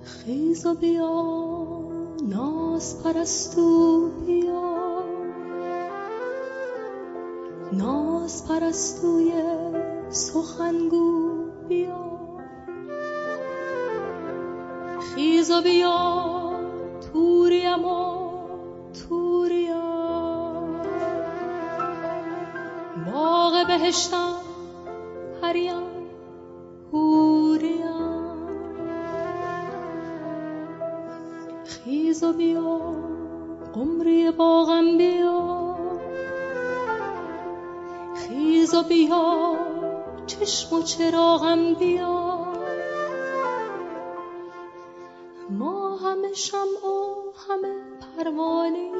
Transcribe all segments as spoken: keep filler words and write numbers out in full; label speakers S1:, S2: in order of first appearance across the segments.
S1: خیز و بیا ناز پرستو بیا، ناز پرستوی سخنگو بیا. خیز و بیا توریم و توریم، باغ بهشتم پریم حوریم. خیز و بیا قمری باغم بیا، خیز و بیا چشم و چراغم بیا. ما همه شمع و همه پروانه،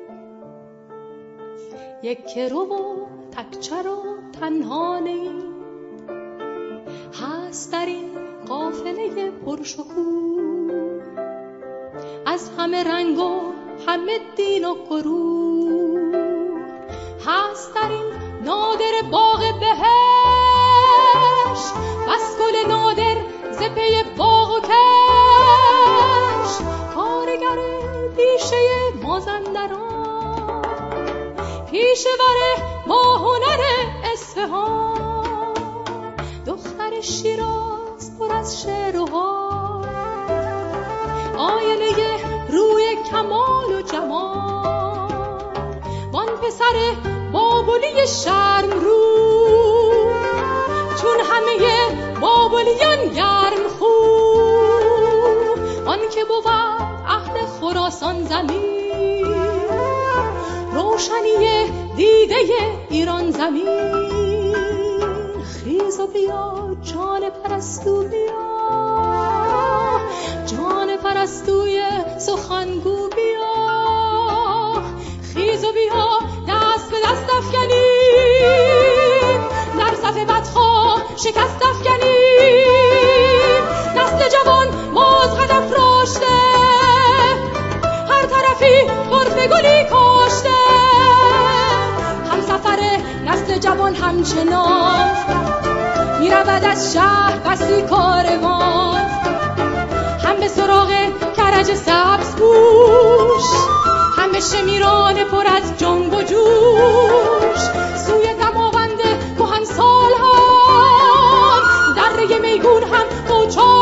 S1: یک رو و تکچر و تنهانه. هست در این قافله پرشکوه از همه رنگ و همه دین و گروه. هست در این نادر باغ بهشت، بس گل نادر ز پی باغ و کش. کارگر پیشه مازندران، پیشور با هنر اصفهان. دختر شیراز پر از شعر و حال، آینه روی کمال و جمال. وان پسر بابلی شرم رو، چون همه بابلیان گرم خو. آن که بود اهل خراسان زمین، روشنی دیده ایران زمین. خیز و بیا جان پرستو بیا، جان پرستوی سخنگو بیا. خیز و بیا دست به دست افکنیم، در صف بدخواه شکست افکنیم. نسل جوان باز هدف راشته، هر طرفی طرف گلی کاشته. هم سفر نسل جوان همچنان، می رود از شهر بسی کاروان. هم به سراغ کرج سبز پوش، هم به شمیران پر از جنگ و جوش. سوی دماوند کهن سال هم، دره میگون هم کوچا